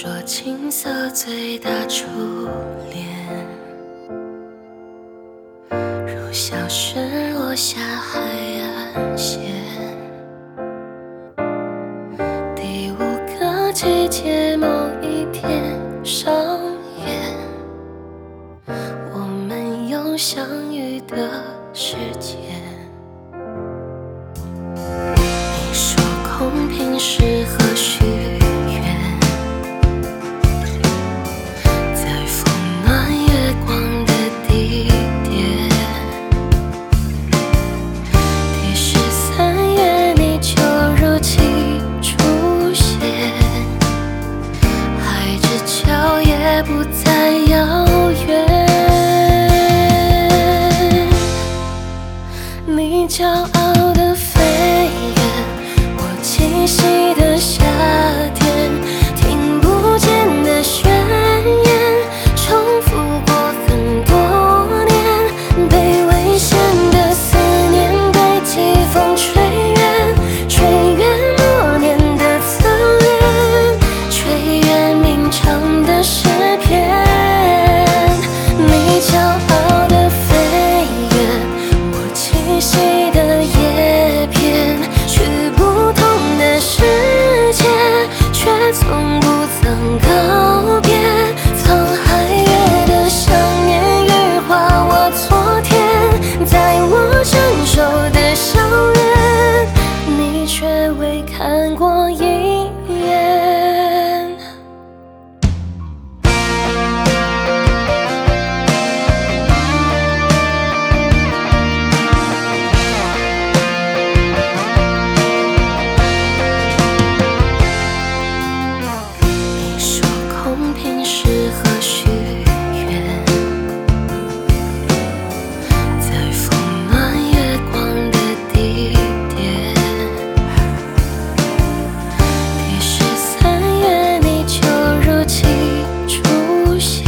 说青涩最大初恋，如小雪落下海岸线。第五个季节某一天上演，我们有相遇的时间。你说空瓶适合许愿，在风暖月光的地点。第13月你就如期出现，海之角也不再遥远。你骄傲的飞远，我栖息的夏天，听不见的宣言，重复过很多年，被危险的思念被季风吹远，吹远默念的侧脸，吹远鸣唱的诗篇。你骄傲的飞远，我栖息的叶片，去不同的世界，却从不曾告别。沧海月的想念羽化我昨天，在我成熟的校园，你却未看过一眼。你说空瓶适合许愿，在风暖月光的地点。第13月你就如期出现，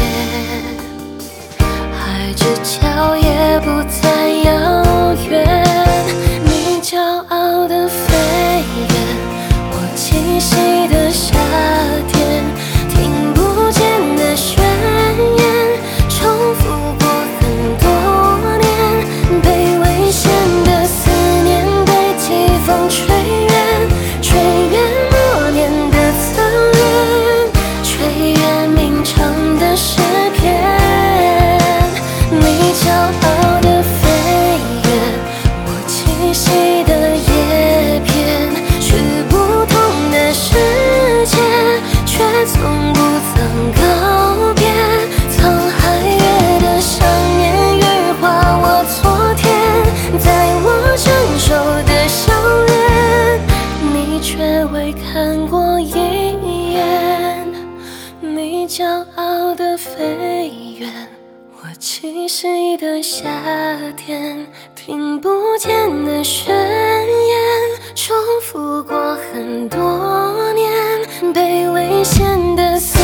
海之角也不再遥远。你骄傲的飞远，我栖息的夏天，听不见的宣言，重复过很多年，被危险的思念被季风吹远，吹远默念的侧脸，吹远鸣唱的诗篇。你骄傲的飞远，我栖息的叶片，去不同的世界，却从不曾告别。沧海月的想念羽化我昨天，在我成熟的校园，你却未看过一眼。你骄傲的飞远，我栖息的夏天，听不见的宣言，重复过很多年，被危险的思